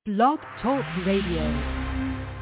Blog Talk Radio.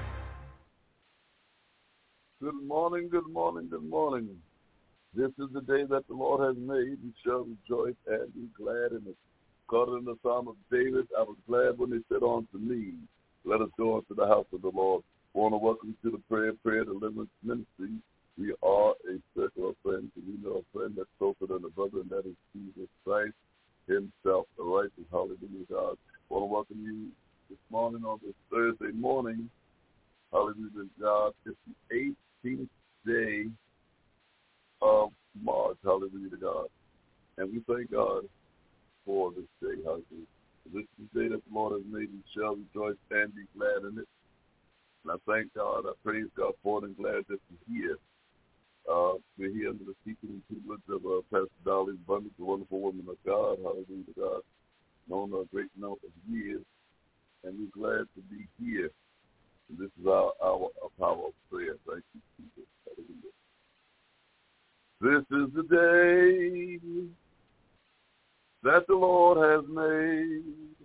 Good morning, good morning, good morning. This is the day that the Lord has made. We shall rejoice and be glad in it. According to the Psalm of David, I was glad when they said unto me, let us go into the house of the Lord. I want to welcome you to the Prayer Deliverance Ministry. We are a circle of friends, and we know a friend that's closer than a brother, and that is Jesus Christ himself, the righteous. Hallelujah, God. I want to welcome you this morning on this Thursday morning. Hallelujah, God. It's the 18th day of March. Hallelujah to God. And we thank God for this day. Hallelujah. This is the day that the Lord has made. We shall rejoice and be glad in it. And I thank God. I praise God for it and glad that we're here. We're here under the teaching and tutelage of Pastor Dolly Abundance, the wonderful woman of God. Hallelujah to God. Known a great number of years. And we're glad to be here. And this is our power of prayer. Thank you, Jesus. Hallelujah. This is the day that the Lord has made.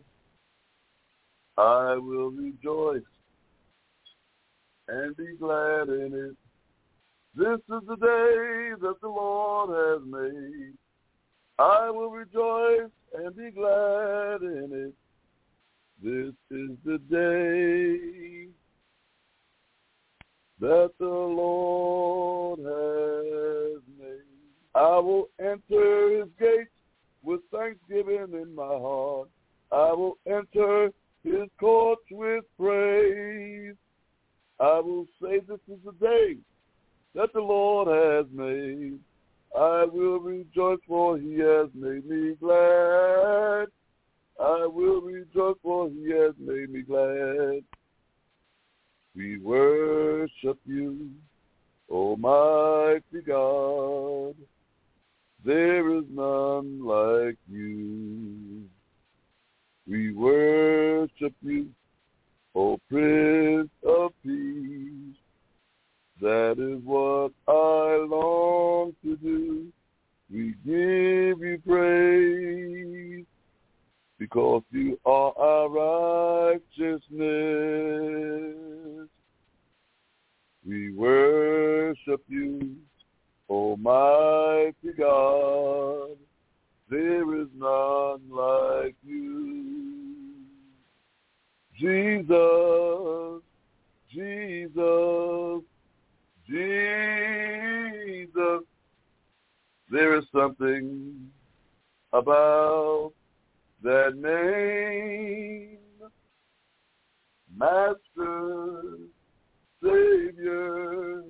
I will rejoice and be glad in it. This is the day that the Lord has made. I will rejoice and be glad in it. This is the day that the Lord has made. I will enter his gates with thanksgiving in my heart. I will enter his courts with praise. I will say this is the day that the Lord has made. I will rejoice for he has made me glad. I will rejoice for he has made me glad. We worship you, Almighty God. There is none like you. We worship you, O Prince of Peace. That is what I long to do. We give you praise because you are our righteousness. We worship you, Almighty God. There is none like you. Jesus, Jesus, Jesus. There is something about that name. Master, Savior,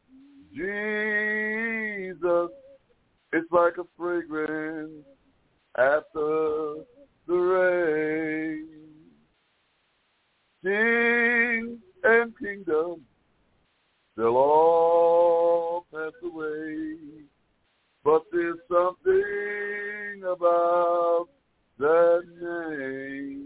Jesus. It's like a fragrance after the rain. King and kingdom, they'll all pass away. But there's something about that name.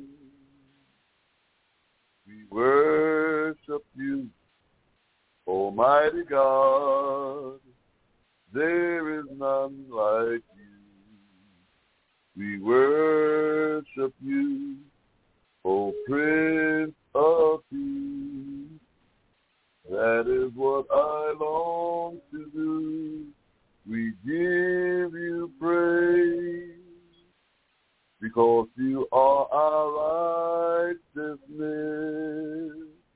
We worship you, Almighty God. There is none like you. We worship you, O Prince of Peace. That is what I long to do. We give you praise because you are our righteousness.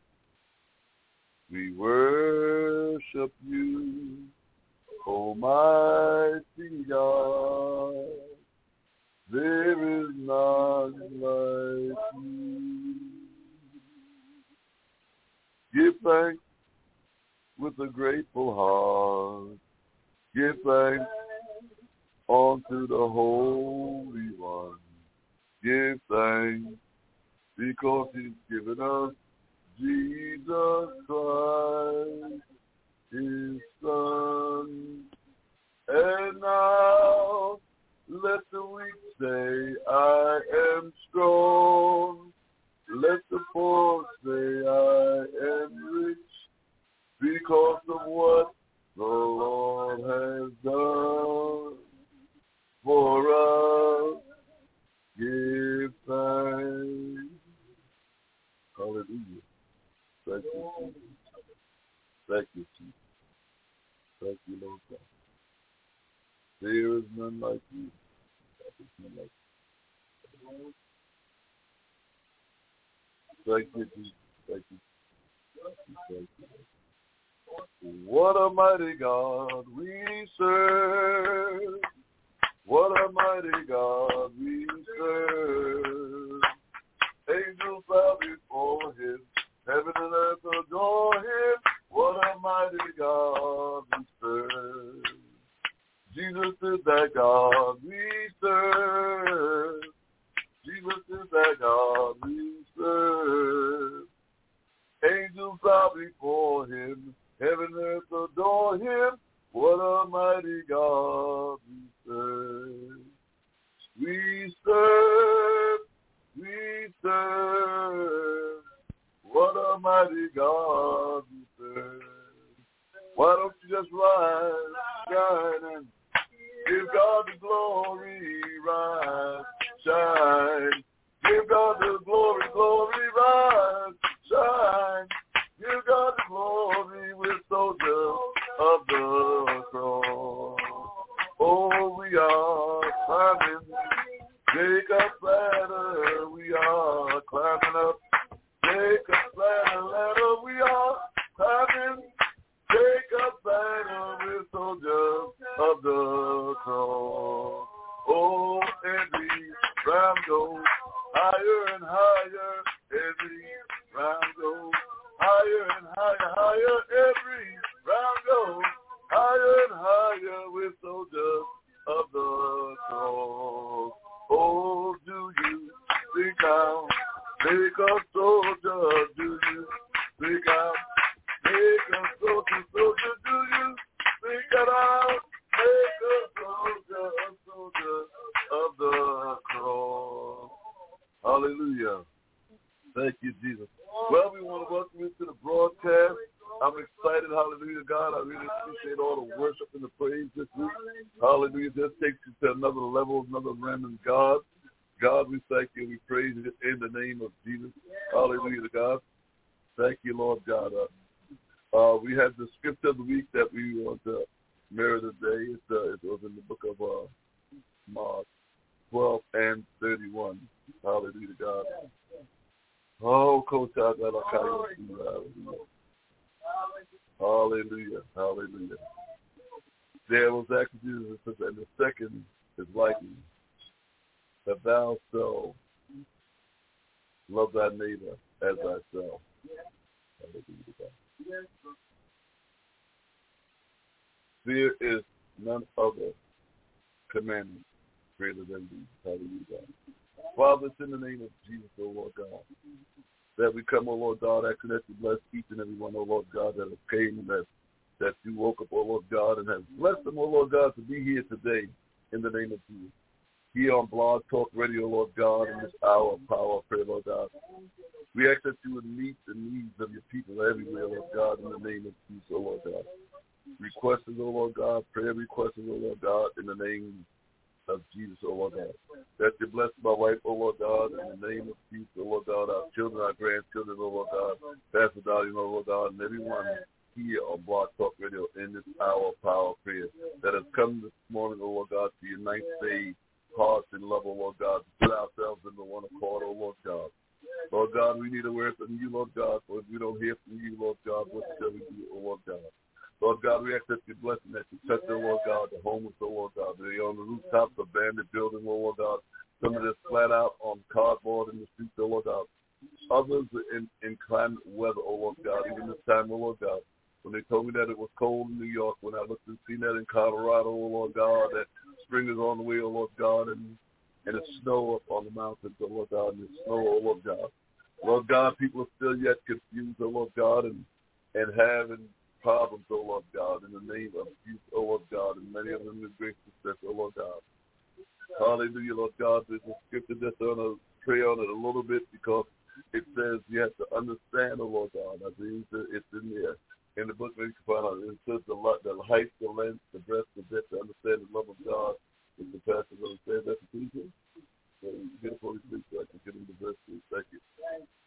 We worship you, Almighty God. There is none like you. Give thanks with a grateful heart. Give thanks unto the Holy One. Give thanks because he's given us Jesus Christ, his Son. And now let the weak say, I am strong. Let the poor say, I am rich because of what the Lord has done for us. Give thanks. Hallelujah. Thank you, Jesus. Thank you, Jesus. Thank you, Lord God. There is none like you. There is none like you. Thank you, Jesus. Thank you. Thank you. What a mighty God we serve. What a mighty God we serve. Angels bow before him. Heaven and earth adore him. What a mighty God we serve. Jesus is that God we serve. Jesus is that God we serve. Angels bow before him. Heaven and earth adore him. What a mighty God we serve. We serve. We serve. What a mighty God we serve. Why don't you just rise, shine, and give God the glory, rise, shine. Give God the glory, glory, rise, shine. Give God the glory with soldiers of the cross. Oh, we are climbing Jacob's ladder. We are climbing up Jacob's ladder. We are climbing Jacob's ladder with soldiers of the cross. Oh, every round goes higher and higher. Every round goes higher and higher, higher. Every round goes higher and higher with soldiers of the cross. Oh, do you think I'll make a soldier? Do you think I'll make a soldier? Soldier, do you think that I'll make a soldier of the cross? Hallelujah. Thank you, Jesus. Well, we want to welcome you to the broadcast. I'm excited, hallelujah, God. I really appreciate all the worship and the praise this week. Hallelujah. This takes you to another level, another realm in God. God, we thank you. We praise you in the name of Jesus. Hallelujah to God. Thank you, Lord God. We have the scripture of the week that we want to mirror today. It was in the book of Mark 12 and 31. Hallelujah to God. Oh, Coach, hallelujah, hallelujah. There was actually Jesus, and the second is like me, that thou shalt love thy neighbor as thyself. There is none other commandment greater than these. Hallelujah. Father, it's in the name of Jesus, O Lord God, that we come, O Lord God, asking that you bless each and every one, O Lord God, that has came and that you woke up, O Lord God, and has blessed them, O Lord God, to be here today in the name of Jesus. Here on Blog Talk Radio, Lord God, in this hour of power of prayer, Lord God. We ask that you would meet the needs of your people everywhere, Lord God, in the name of Jesus, O Lord God. Requests, O Lord God, prayer requests, O Lord God, in the name of Jesus, O Lord God. That you bless my wife, O Lord God, in the name of Jesus, O Lord God, our children, our grandchildren, O Lord God, Pastor Dottie, O Lord God, and everyone here on Blog Talk Radio in this hour of power of prayer that has come this morning, O Lord God, to unite faith, hearts, and love, O Lord God, to put ourselves into one accord, O Lord God. Lord God, we need a word from you, Lord God, for if we don't hear from you, Lord God, what shall we do, O Lord God? Lord God, we ask that you bless them, that you touch them, Lord God, the homeless, oh Lord God. They're on the rooftops, abandoned buildings, oh Lord God. Some of this flat out on cardboard in the streets, oh Lord God. Others in climate weather, oh Lord God, even this time, oh Lord God. When they told me that it was cold in New York, when I looked and seen that in Colorado, oh Lord God, that spring is on the way, oh Lord God, and it's snow up on the mountains, oh Lord God, and it's snow, oh Lord God. Lord God, people are still yet confused, oh Lord God, and having problems, oh Lord God, in the name of Jesus, oh Lord God, and many of them in great success, oh Lord God. Hallelujah, Lord God. There's a scripture that's going to pray on it a little bit because it says you have to understand, oh Lord God. I think it's in there. In the book, you can find out, it says the height, the length, the breadth, the depth, to understand the love of God is the pastor going to say that to people. So you get a Holy Spirit so I can get into verse 2. Thank you.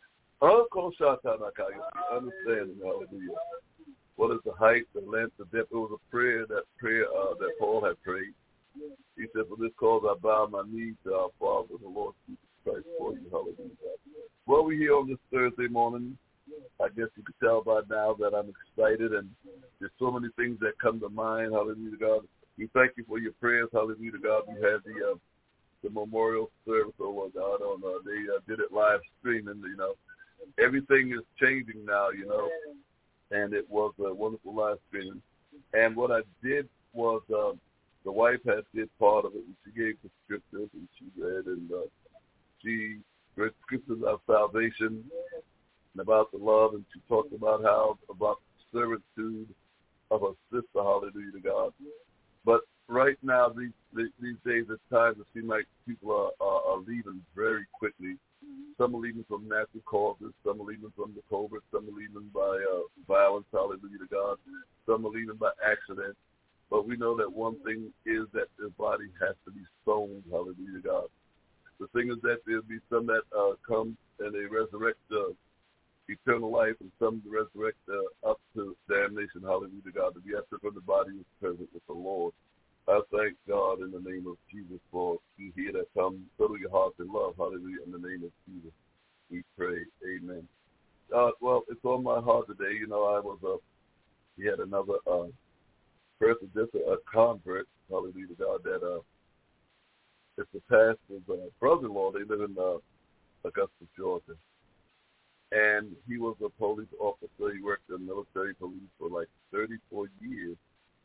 Understanding, hallelujah. What is the height, the length, the depth? It was a prayer that Paul had prayed. He said, for this cause I bow my knees to our Father, the Lord Jesus Christ, for you, hallelujah. Well, we're here on this Thursday morning. I guess you could tell by now that I'm excited, and there's so many things that come to mind, hallelujah to God. We thank you for your prayers, hallelujah to God. We had the memorial service, or I don't know, they did it live streaming, you know. Everything is changing now, you know, and it was a wonderful live streaming. And what I did was the wife had did part of it, and she gave the scriptures, and she read, and she read scriptures of salvation and about the love, and she talked about about the servitude of her sister, hallelujah to God. But right now, these days, at times, it seems like people are leaving very quickly. Some are leaving from natural causes. Some are leaving from the COVID. Some are leaving by violence, hallelujah to God. Some are leaving by accident. But we know that one thing is that their body has to be sown, hallelujah to God. The thing is that there'll be some that come and they resurrect eternal life, and some resurrect up to damnation, hallelujah to God. To be absent from the body is present with the Lord. I thank God in the name of Jesus for you here that come, fill your hearts in love, hallelujah, in the name of Jesus. We pray, amen. Well, it's on my heart today. You know, we had another person, just a convert, hallelujah to God, that it's the pastor's brother-in-law. They live in Augusta, Georgia. And he was a police officer. He worked in military police for like 34 years.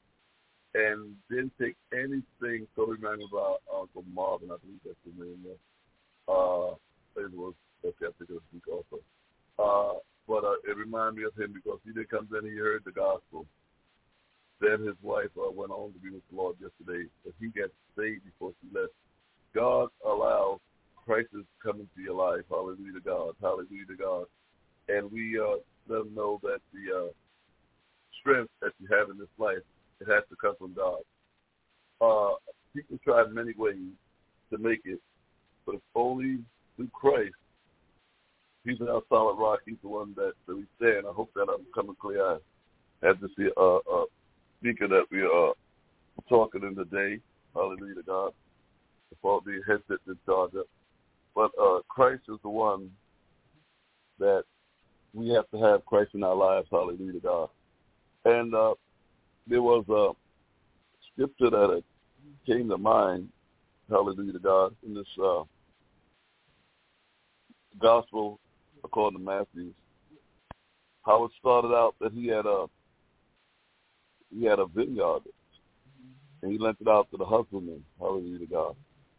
And didn't take anything. So remember about Uncle Marvin, I believe that's his name. It was, I think it was Duke also. But it reminded me of him because he did come in, he heard the gospel. Then his wife went on to be with the Lord yesterday. But he got saved before she left. God allows crisis to come into your life. Hallelujah to God. Hallelujah to God. And we let them know that the strength that you have in this life, it has to come from God. People try many ways to make it, but it's only through Christ. He's our solid rock. He's the one that we stand. I hope that I'm coming clear. I had to see a speaker that we are talking in today. Hallelujah to God. Before the headset to charge up. But Christ is the one that we have to have Christ in our lives. Hallelujah to God. And there was a scripture that came to mind, hallelujah to God, in this gospel according to Matthew. How it started out that he had a vineyard, and he lent it out to the husbandmen, hallelujah to God.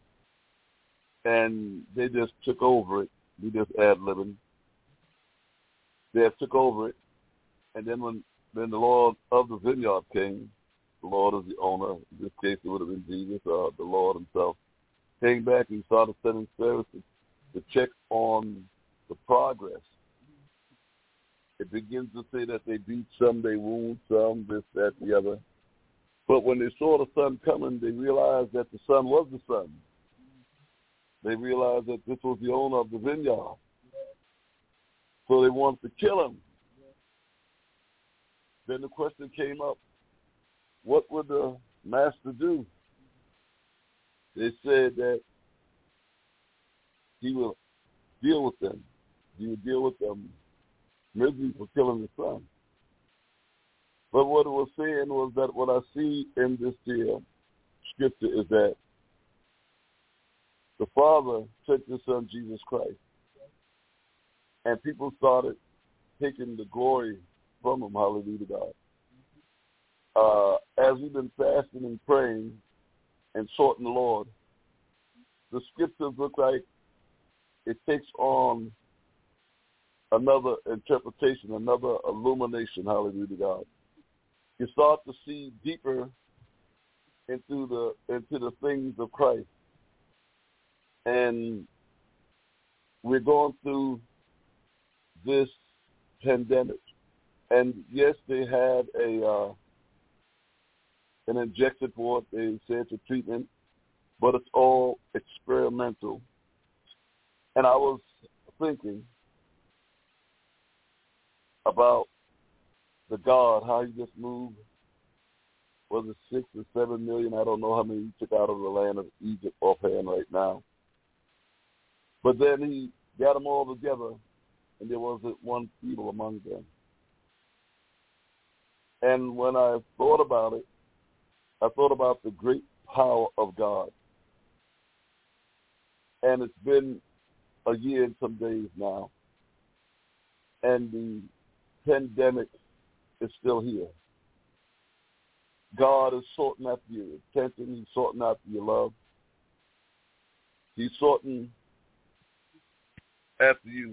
And they just took over it. We just ad-libbing. They took over it, and then the Lord of the vineyard came. The Lord is the owner. In this case, it would have been Jesus, the Lord himself. Came back and started sending services to check on the progress. It begins to say that they beat some, they wound some, this, that, the other. But when they saw the son coming, they realized that the son was the son. They realized that this was the owner of the vineyard. So they wanted to kill him. Then the question came up, what would the master do? They said that he will deal with them. He would deal with them misery for killing the son. But what it was saying was that what I see in this scripture is that the Father sent his son Jesus Christ. And people started taking the glory from him, hallelujah to God. As we've been fasting and praying and sought the Lord, the scriptures look like it takes on another interpretation, another illumination, hallelujah to God. You start to see deeper into the things of Christ. And we're going through this pandemic. And yes, they had an injection for it. They said it's a treatment, but it's all experimental. And I was thinking, about the God, how he just moved, was it 6 or 7 million? I don't know how many he took out of the land of Egypt offhand right now. But then he got them all together, and there wasn't one feeble among them. And when I thought about it, I thought about the great power of God. And it's been a year and some days now. And the pandemic is still here. God is sorting after your attention. He's sorting after your love. He's sorting after you.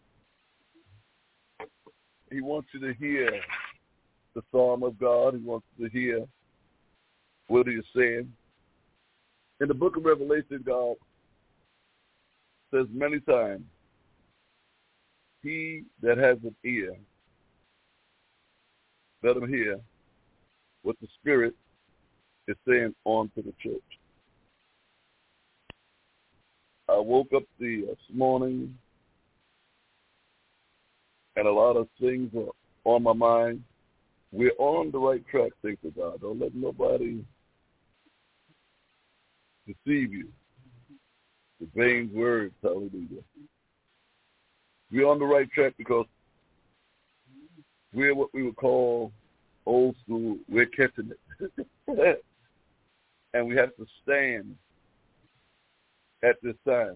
He wants you to hear the psalm of God. He wants you to hear what he is saying. In the book of Revelation, God says many times, he that has an ear, let him hear what the Spirit is saying unto the church. I woke up this morning and a lot of things are on my mind. We're on the right track, thank God. Don't let nobody deceive you. The vain words, hallelujah. We're on the right track because we're what we would call old school. We're catching it. And we have to stand at this time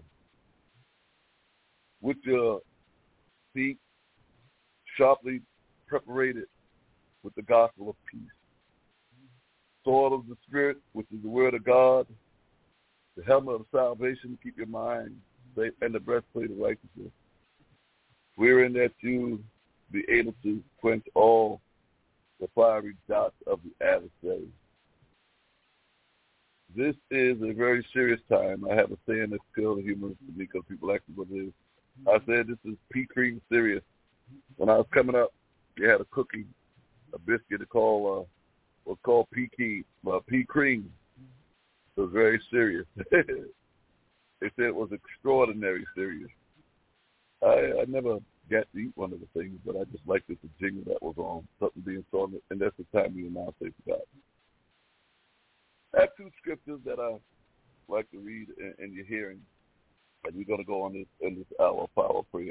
with your feet sharply preparated with the gospel of peace. Sword of the Spirit, which is the word of God, the helmet of salvation to keep your mind safe, and the breastplate of righteousness. Wherein that you be able to quench all the fiery dots of the adversary. This is a very serious time. I have a saying that's still humorous to me because people ask me what it is. I said this is pea cream serious. When I was coming up, they had a cookie, a biscuit was called pea cream. It was very serious. They said it was extraordinary serious. I never got to eat one of the things, but I just liked the jingle that was on, something being sung, and that's the time we now say to God. I have two scriptures that I like to read in your hearing, and we're going to go on in this hour of power prayer.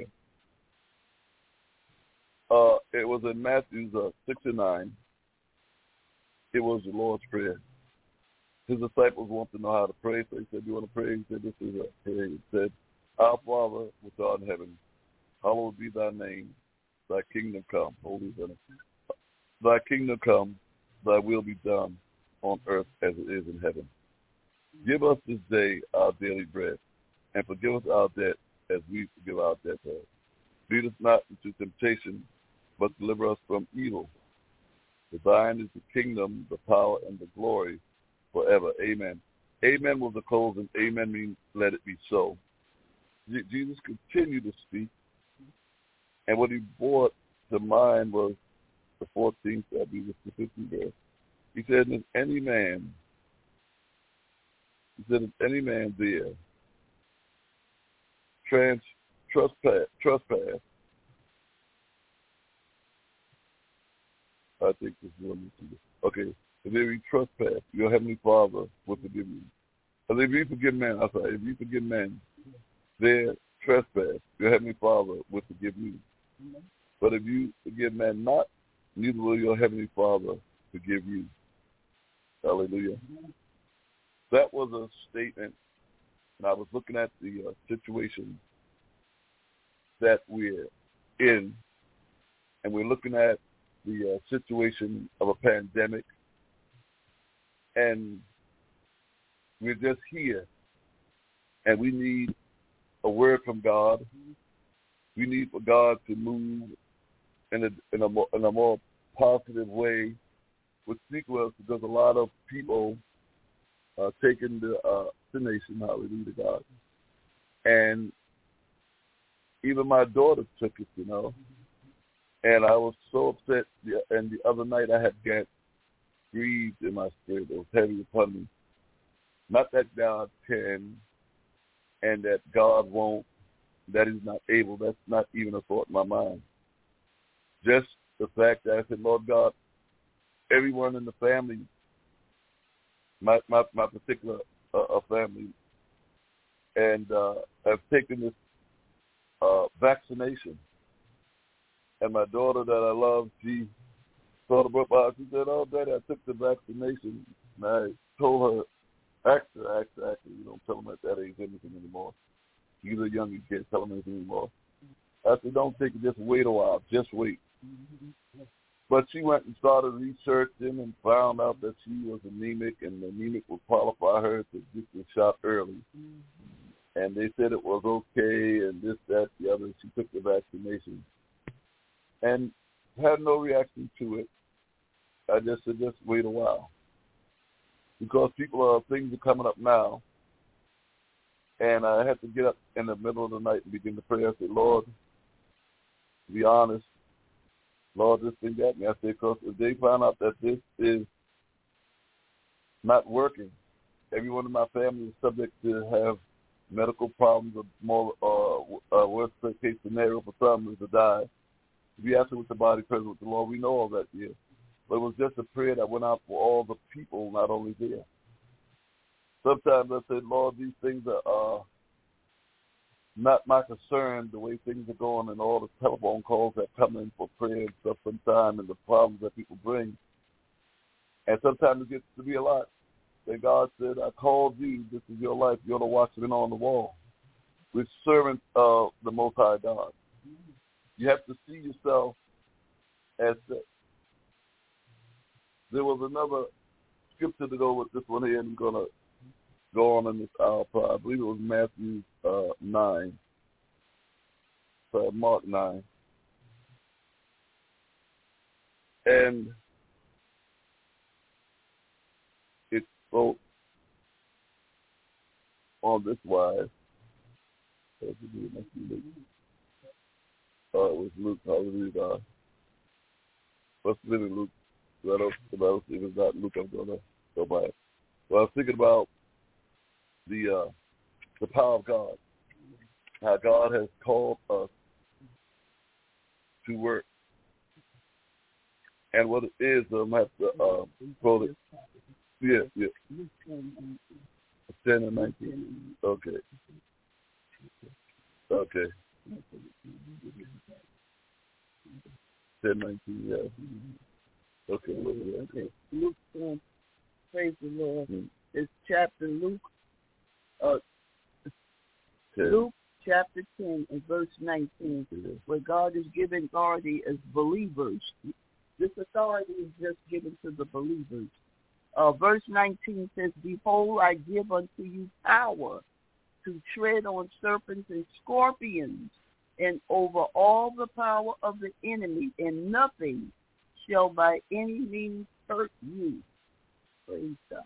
It was in Matthew 6 and 9. It was the Lord's Prayer. His disciples wanted to know how to pray, so he said, "You want to pray?" He said, "This is a prayer." He said, "Our Father, which art in heaven, hallowed be thy name. Thy kingdom come." Holy is thy kingdom come, thy will be done on earth as it is in heaven. Give us this day our daily bread, and forgive us our debt as we forgive our debtors. Lead us not into temptation, but deliver us from evil. For thine is the kingdom, the power, and the glory forever. Amen. Amen was the close, and amen means let it be so. Jesus continued to speak, and what he brought to mind was the 14th, I believe it's the 15th verse. He said, if any man there trespass, I think this is what I'm saying. Okay, if you trespass, your heavenly Father will forgive you. But if you forgive men their trespass, your heavenly Father will forgive you. But if you forgive men not, neither will your heavenly Father forgive you. Hallelujah. That was a statement, and I was looking at the situation that we're in, and we're looking at the situation of a pandemic, and we're just here, and we need a word from God. We need for God to move in a more positive way with sequels, because a lot of people are taking the nation, hallelujah to God. And even my daughter took it, and I was so upset. And the other night I had got grieved in my spirit. It was heavy upon me. Not that God can and that God won't, that he's not able. That's not even a thought in my mind. just the fact that I said, Lord God, everyone in the family, my particular family, and have taken this vaccination. And my daughter that I love, she thought about it. She said, oh, Daddy, I took the vaccination. And I told her, actually, you don't tell them at that age anything anymore. You're young, you can't tell them anything anymore. I said, don't take it, just wait a while, just wait. But she went and started researching and found out that she was anemic, and the anemic would qualify her to get the shot early. And they said it was okay, and this, that, the other. She took the vaccination and had no reaction to it. I just said, just wait a while. Because things are coming up now. And I had to get up in the middle of the night and begin to pray. I said, Lord, to be honest, Lord, this thing got me. I said, because if they find out that this is not working, everyone in my family is subject to have medical problems or more worst case scenario for some is to die. We asked with the body present with the Lord. We know all that here. But it was just a prayer that went out for all the people, not only there. Sometimes I said, Lord, these things are not my concern, the way things are going and all the telephone calls that come in for prayer and stuff sometimes and the problems that people bring. And sometimes it gets to be a lot. And God said, I called you. This is your life. You're the watchman on the wall. We're servants of the Most High God. You have to see yourself as that. There was another scripture to go with this one here, and I'm going to go on in this hour. I believe it was Matthew 9. Mark 9. And it spoke on this wise. It was Luke. Hallelujah. Let's live in Luke. If it's not Luke, I'm going to go by it. Well, I was thinking about the power of God, how God has called us to work. And what it is, I have to quote it. Yeah. 10 and 19. Okay. 10, 19, yeah. Okay. Luke 10, praise the Lord. It's chapter Luke chapter 10 and verse 19, where God is giving authority as believers. This authority is just given to the believers. Verse 19 says, Behold, I give unto you power to tread on serpents and scorpions and over all the power of the enemy, and nothing shall by any means hurt you. Praise God.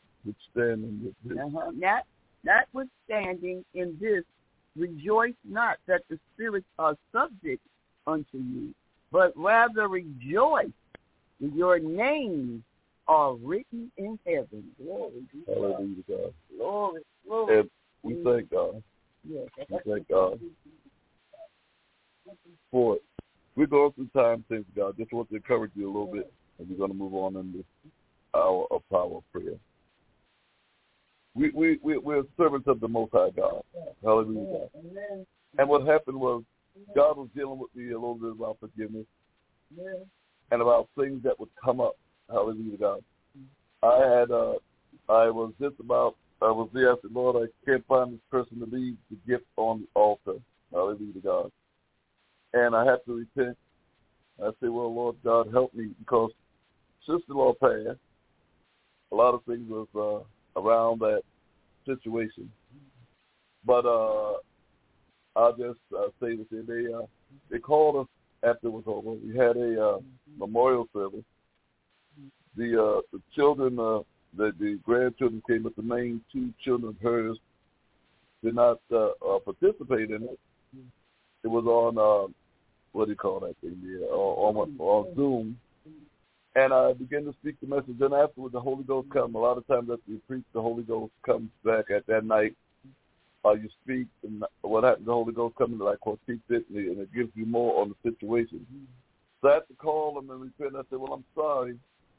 Notwithstanding in this, rejoice not that the spirits are subject unto you, but rather rejoice that your names are written in heaven. Glory to God. Hallelujah to God. Glory. And we thank God. Yes. We thank God for it. We're going through time, thanks God. Just want to encourage you a little bit, and we're going to move on in this hour of power of prayer. We're servants of the Most High God. Hallelujah, God. And what happened was God was dealing with me a little bit about forgiveness and about things that would come up. Hallelujah, God. I was there. I said, Lord, I can't find this person to leave the gift on the altar. Hallelujah, God. And I had to repent. I said, well, Lord God, help me, because sister-in-law passed. A lot of things was around that situation. But I'll just say that they called us after it was over. We had a memorial service. The children, the grandchildren came, but the main two children of hers did not participate in it. It was on, what do you call that thing? On Zoom. And I began to speak the message. Then afterwards, the Holy Ghost comes. A lot of times after you preach, the Holy Ghost comes back at that night. You speak, and what happens, the Holy Ghost comes like what keeps it, and it gives you more on the situation. So I had to call them and repent. I said, well, I'm sorry.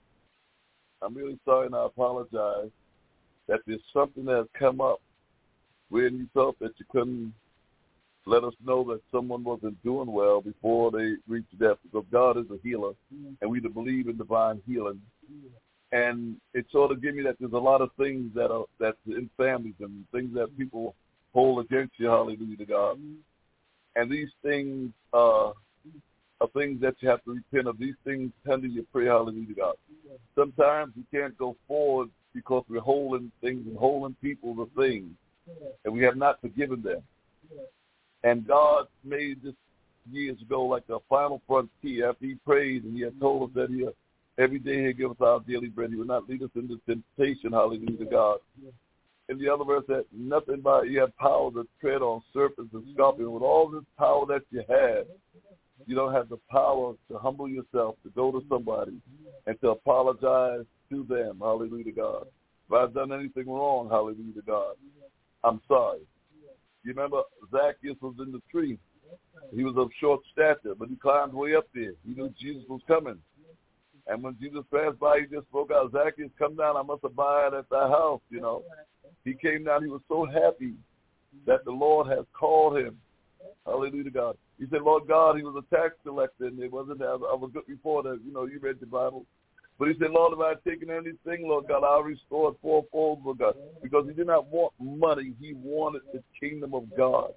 I'm really sorry, and I apologize that there's something that has come up when you felt that you couldn't let us know that someone wasn't doing well before they reached death, because God is a healer, and we believe in divine healing. And it sort of gave me that there's a lot of things that's in families and things that people hold against you, hallelujah to God. And these things are things that you have to repent of. These things hinder your prayer, hallelujah to God. Sometimes we can't go forward because we're holding things and holding people to things, and we have not forgiven them. And God made this years ago like a final frontier after he prayed, and he had told us that every day he'd give us our daily bread. He would not lead us into temptation, hallelujah to God. In the other verse, that nothing but you have power to tread on serpents and scorpions. With all this power that you have, you don't have the power to humble yourself, to go to somebody and to apologize to them, hallelujah to God. If I've done anything wrong, hallelujah to God, I'm sorry. You remember Zacchaeus was in the tree. He was of short stature, but he climbed way up there. He knew Jesus was coming. And when Jesus passed by, he just spoke out, Zacchaeus, come down, I must abide at thy house, you know. He came down, he was so happy that the Lord has called him. Hallelujah to God. He said, Lord God, he was a tax collector, and it wasn't, I was good before that, you know, you read the Bible. But he said, Lord, if I had taken anything, Lord God, I'll restore it fourfold, Lord God. Because he did not want money. He wanted the kingdom of God.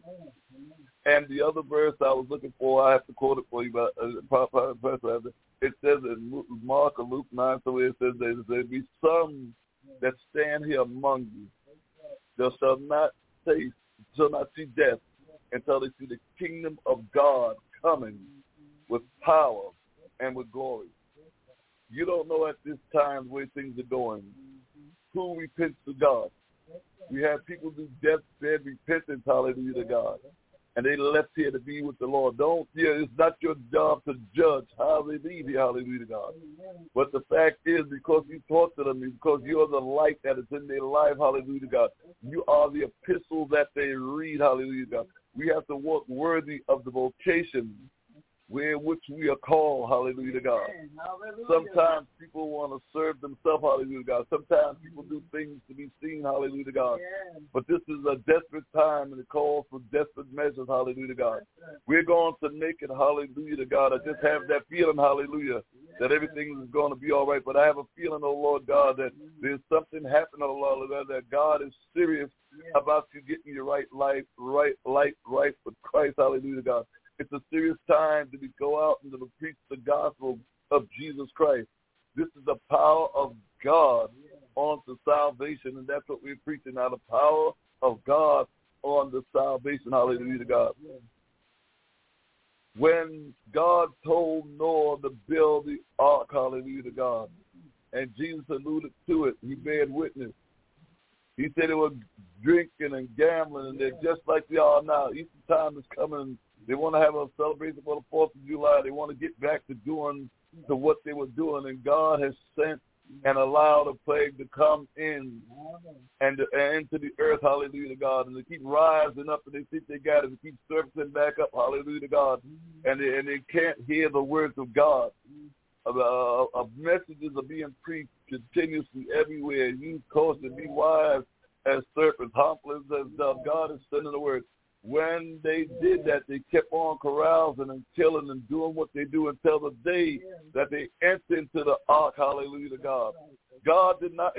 And the other verse I was looking for, I have to quote it for you, but it says in Mark or Luke 9, so it says there be some that stand here among you that shall not see death until they see the kingdom of God coming with power and with glory. You don't know at this time where things are going. Who repents to God? We have people do deathbed repentance, hallelujah to God. And they left here to be with the Lord. It's not your job to judge how they leave here, hallelujah to God. But the fact is, because you talk to them, because you're the light that is in their life, hallelujah to God. You are the epistle that they read, hallelujah to God. We have to walk worthy of the vocation which we are called, hallelujah to God. Hallelujah. Sometimes people want to serve themselves, hallelujah to God. Sometimes people do things to be seen, hallelujah to God. Yeah. But this is a desperate time, and it calls for desperate measures, hallelujah to God. We're going to make it, hallelujah to God. I just have that feeling, hallelujah, that everything is going to be all right. But I have a feeling, oh Lord God, that there's something happening, oh Lord God, that God is serious about you getting your right life, right with Christ, hallelujah to God. It's a serious time to go out and to preach the gospel of Jesus Christ. This is the power of God onto salvation, and that's what we're preaching now, the power of God on the salvation. Hallelujah to God. When God told Noah to build the ark, hallelujah to God, and Jesus alluded to it, he bared witness. He said they were drinking and gambling, and they're just like they are now. Easter time is coming. They want to have a celebration for the 4th of July. They want to get back to doing to what they were doing. And God has sent and allowed a plague to come in and into the earth, hallelujah to God. And they keep rising up, and they think they got it. They keep surfacing back up, hallelujah to God. And they can't hear the words of God. Messages are being preached continuously everywhere. You caution, be wise as serpents, harmless as doves. God is sending the word. When they did that, they kept on carousing and killing and doing what they do until the day that they entered into the ark. Hallelujah to God. God did not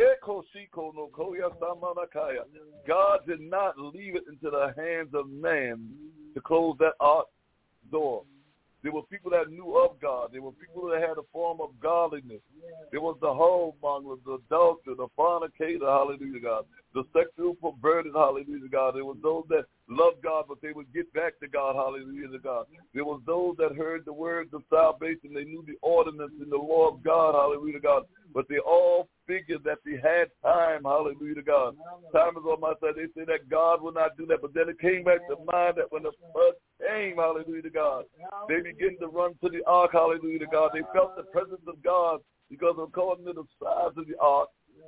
leave it into the hands of man to close that ark door. There were people that knew of God. There were people that had a form of godliness. There was the whoremonger, the adulterer, the fornicator, hallelujah to God, the sexual perverted, hallelujah to God. There was those that loved God, but they would get back to God, hallelujah to God. There was those that heard the words of salvation. They knew the ordinance and the law of God, hallelujah to God. But they all figured that they had time, hallelujah to God. Time is on my side. They say that God will not do that. But then it came back to mind that when the flood came, hallelujah to God, they began to run to the ark, hallelujah to God. They felt the presence of God because according to the size of the ark,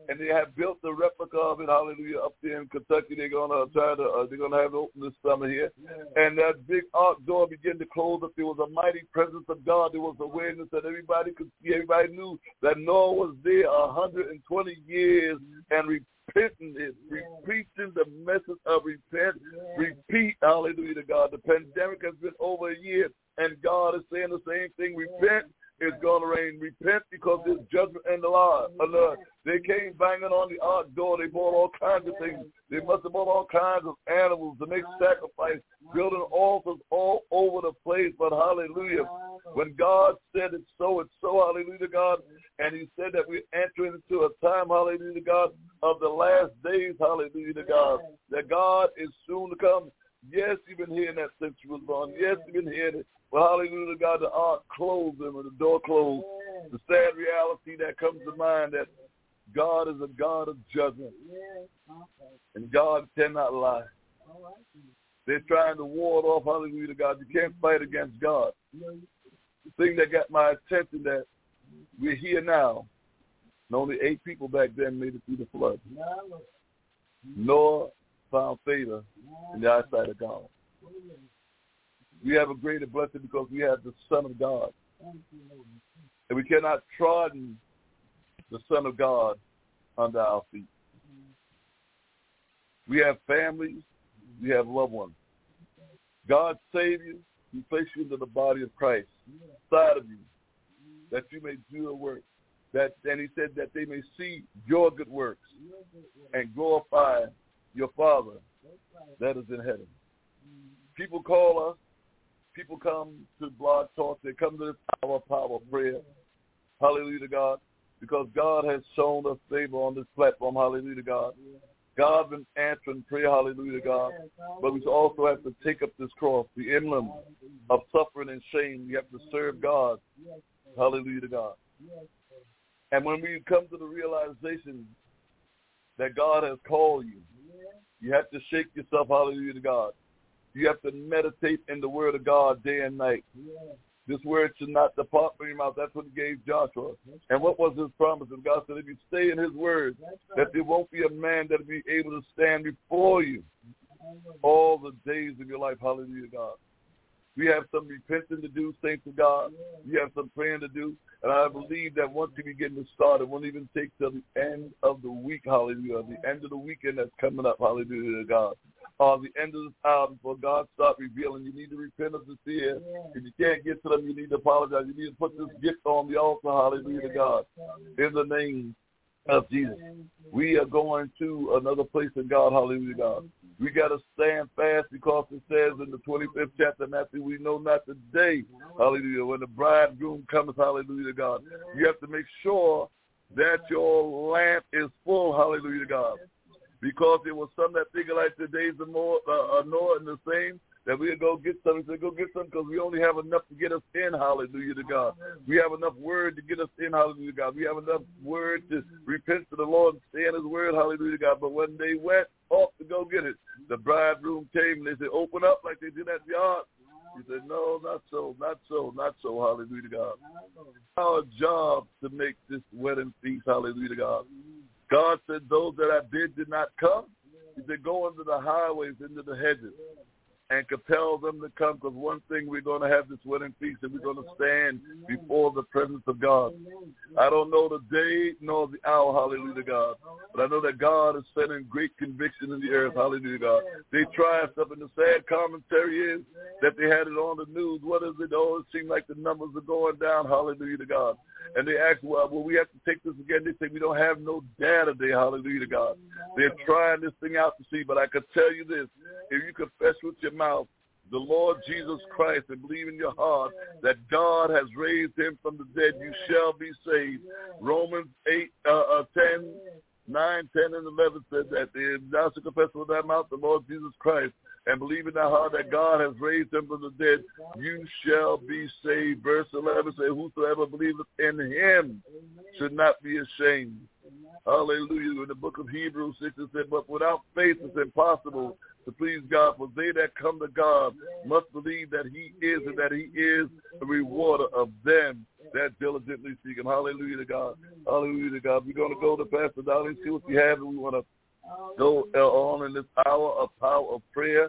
And they have built the replica of it, hallelujah, up there in Kentucky. They're gonna have it open this summer here. And that big ark door began to close up. There was a mighty presence of God. There was awareness that everybody could see. Everybody knew that Noah was there 120 years and repenting it, preaching the message of repent, repeat, hallelujah to God. The pandemic has been over a year, and God is saying the same thing. Repent. It's going to rain. Repent because there's judgment in the Lord. They came banging on the ark door. They bought all kinds of things. They must have bought all kinds of animals to make sacrifice, building altars all over the place. But hallelujah, when God said it's so, hallelujah to God. And he said that we're entering into a time, hallelujah to God, of the last days, hallelujah to God, that God is soon to come. Yes, you've been hearing that since you was born. Yes, you've been hearing it. Well, hallelujah to God, the ark closed them and the door closed. The sad reality that comes to mind that God is a God of judgment. And God cannot lie. They're trying to ward off, hallelujah to God. You can't fight against God. The thing that got my attention that we're here now, and only 8 people back then made it through the flood. Noah found favor in the eyesight of God. We have a greater blessing because we have the Son of God. And we cannot trodden the Son of God under our feet. We have families. We have loved ones. God saved you. He placed you into the body of Christ, inside of you, that you may do the work. And he said that they may see your good works and glorify your Father that is in heaven. People call us. People come to Blog Talk. They come to this power of prayer. Hallelujah to God. Because God has shown us favor on this platform. Hallelujah to God. God's been answering prayer. Hallelujah to God. But we also have to take up this cross, the emblem of suffering and shame. We have to serve God. Hallelujah to God. And when we come to the realization that God has called you, you have to shake yourself. Hallelujah to God. You have to meditate in the word of God day and night. This word should not depart from your mouth. That's what he gave Joshua. And what was his promise? And God said, if you stay in his word, that there won't be a man that will be able to stand before you all the days of your life. Hallelujah, God. We have some repenting to do, saints of God. We have some praying to do. And I believe that once we begin to start, it won't even take till the end of the week, hallelujah, the end of the weekend that's coming up, hallelujah, God. The end of this hour before God start revealing. You need to repent of the fear. If you can't get to them, you need to apologize. You need to put this gift on the altar, hallelujah to God. In the name of Jesus. We are going to another place in God, hallelujah to God. We got to stand fast because it says in the 25th chapter of Matthew, we know not the day, hallelujah, when the bridegroom comes, hallelujah to God. You have to make sure that your lamp is full, hallelujah to God. Because there was some that figure like the days of Noah and the same, that we'll go get some. He said, go get some because we only have enough to get us in, hallelujah to God. We have enough word to get us in, hallelujah to God. We have enough word to repent to the Lord and stay in his word, hallelujah to God. But when they went off to go get it, the bridegroom came and they said, open up like they did at the ark. He said, no, not so, hallelujah to God. Our job to make this wedding feast, hallelujah to God. God said those that I bid did not come. He said, go into the highways, into the hedges, and compel them to come, because one thing, we're going to have this wedding feast and we're going to stand before the presence of God. I don't know the day nor the hour, hallelujah to God, but I know that God is sending great conviction in the earth, hallelujah to God. They tried stuff, and the sad commentary is that they had it on the news. What is it? Oh, it seems like the numbers are going down, hallelujah to God. And they asked, well, will we have to take this again? They say, we don't have no data there, hallelujah to God. They're trying this thing out to see, but I can tell you this, if you confess with your mouth the Lord Jesus Christ and believe in your heart that God has raised him from the dead, you shall be saved. Romans 9, 10, and 11 said that if thou shalt confess with thy mouth the Lord Jesus Christ and believe in thy heart that God has raised him from the dead, you shall be saved. Verse 11 says, whosoever believeth in him should not be ashamed. Hallelujah. In the book of Hebrews 6, it said, but without faith it's impossible to please God, for they that come to God must believe that he is, and that he is the rewarder of them that diligently seek him. him. Hallelujah to God. Hallelujah to God. We're going to go to Pastor Dolly and see what we have, and we want to go on in this hour of power of prayer.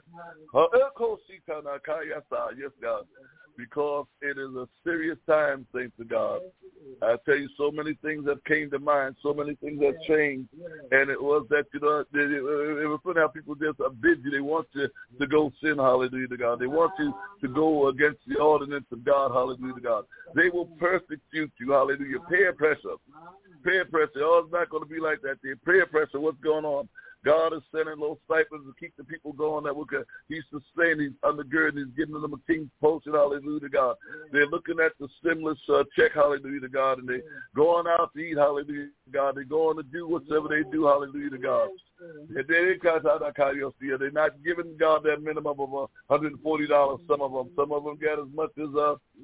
Yes, God. Because it is a serious time, thanks to God. I tell you, so many things have came to mind, so many things have changed, and it was that, it was funny how people just are busy. They want you to go sin, hallelujah to God. They want you to go against the ordinance of God, hallelujah to God. They will persecute you, hallelujah. Peer pressure. Oh, it's not going to be like that. Peer pressure, what's going on? God is sending little stipends to keep the people going. He's sustaining, he's undergirding, he's giving them a king's potion, hallelujah to God. They're looking at the stimulus check, hallelujah to God, and they're going out to eat, hallelujah to God. They're going to do whatever they do, hallelujah to God. And they're not giving God that minimum of $140, some of them. Some of them get as much as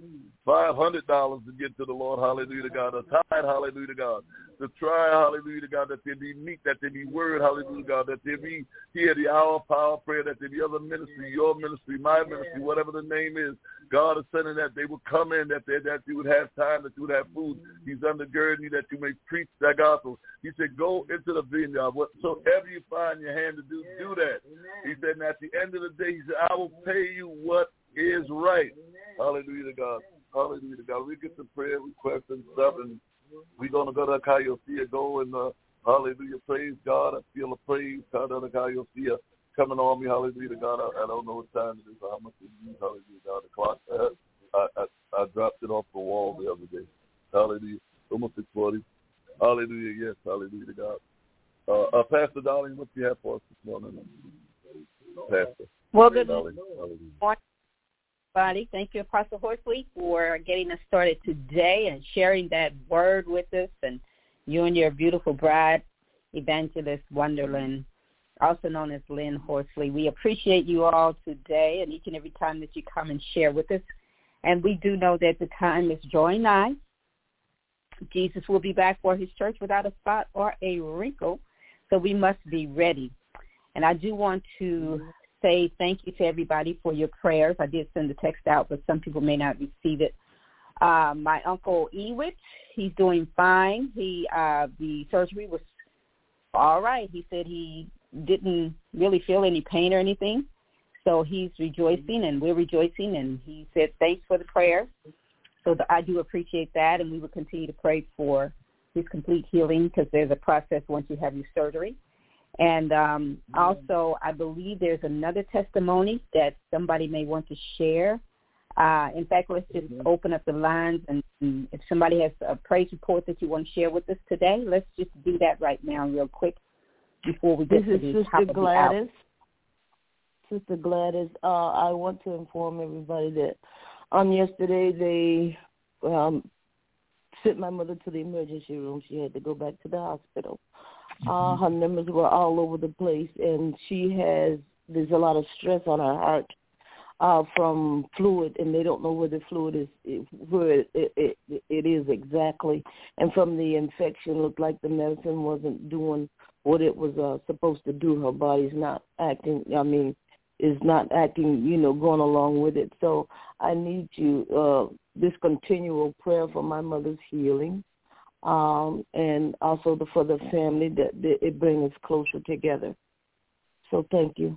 $500 to get to the Lord, hallelujah to God. A tithe, hallelujah to God. To try, hallelujah to God, that they be meek, that they be word, hallelujah to God, that they be here, the hour of power of prayer, that they be other ministry, your ministry, my ministry, whatever the name is. God is sending that they will come in, that you would have time, that you would have food. He's undergirding you, that you may preach that gospel. He said, go into the vineyard. Whatsoever you find your hand to do, do that. He said, and at the end of the day, he said, I will pay you what is right. Hallelujah to God. Hallelujah to God. We get the prayer requests and stuff, and we're going to go to Kaiosia, go and hallelujah, praise God. I feel a praise, Kaiosia, coming on me, hallelujah to God. I don't know what time it is, how much it is, hallelujah to God. The clock, I dropped it off the wall the other day. Hallelujah. Almost 6:40. Hallelujah, yes, hallelujah to God. Pastor Darling, what do you have for us this morning? Pastor. Well, good morning, everybody. Thank you, Apostle Horsley, for getting us started today and sharing that word with us, and you and your beautiful bride, Evangelist Wonderland, also known as Lynn Horsley. We appreciate you all today and each and every time that you come and share with us. And we do know that the time is drawing nigh. Jesus will be back for his church without a spot or a wrinkle, so we must be ready. And I do want to say thank you to everybody for your prayers. I did send the text out, but some people may not receive it. My Uncle Ewit, he's doing fine. The surgery was all right. He said he didn't really feel any pain or anything, so he's rejoicing, and we're rejoicing, and he said thanks for the prayers. So I do appreciate that, and we will continue to pray for his complete healing, because there's a process once you have your surgery. And also, I believe there's another testimony that somebody may want to share. In fact, let's just open up the lines, and if somebody has a praise report that you want to share with us today, let's just do that right now real quick before we get to the top of the hour. Sister Gladys, I want to inform everybody that yesterday they sent my mother to the emergency room. She had to go back to the hospital. Her numbers were all over the place, and there's a lot of stress on her heart from fluid, and they don't know where the fluid is, where it is exactly. And from the infection, looked like the medicine wasn't doing what it was supposed to do. Her body's not acting, going along with it. So I need this continual prayer for my mother's healing, and also for the family, that it brings us closer together. So thank you.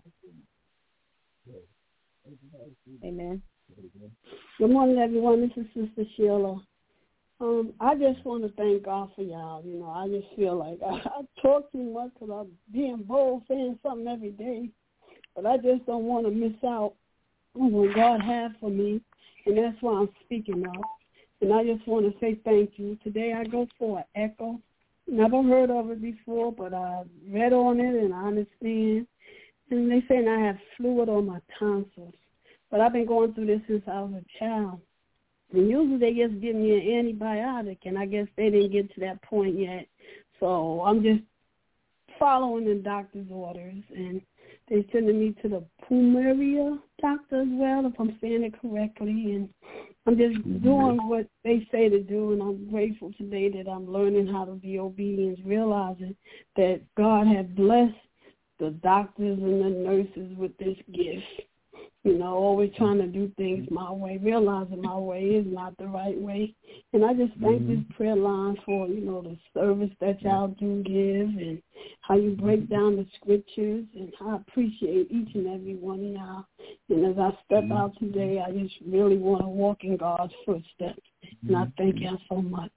Amen. Good morning, everyone. This is Sister Sheila. I just want to thank God for y'all. I just feel like I talk too much about being bold, saying something every day, but I just don't want to miss out on what God has for me, and that's why I'm speaking up. And I just want to say thank you. Today I go for an echo. Never heard of it before, but I read on it and I understand. And they saying I have fluid on my tonsils. But I've been going through this since I was a child. And usually they just give me an antibiotic, and I guess they didn't get to that point yet. So I'm just following the doctor's orders, and they're sending me to the Plumeria doctor as well, if I'm saying it correctly. And I'm just doing what they say to do, and I'm grateful today that I'm learning how to be obedient, realizing that God has blessed the doctors and the nurses with this gift. always trying to do things my way, realizing my way is not the right way. And I just thank this prayer line for, the service that y'all do give and how you break down the scriptures, and I appreciate each and every one of y'all. And as I step out today, I just really want to walk in God's footsteps. And I thank y'all so much.